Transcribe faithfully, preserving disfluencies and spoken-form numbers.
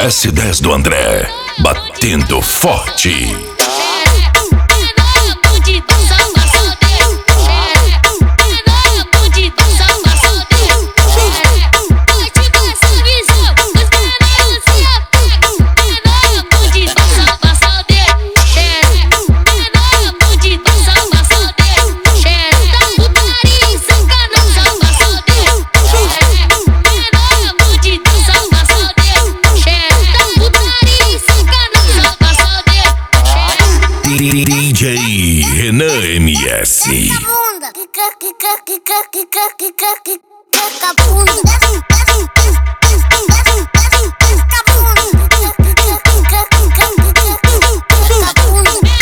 S dez do André, batendo forte. D J Renan M S. Bunda.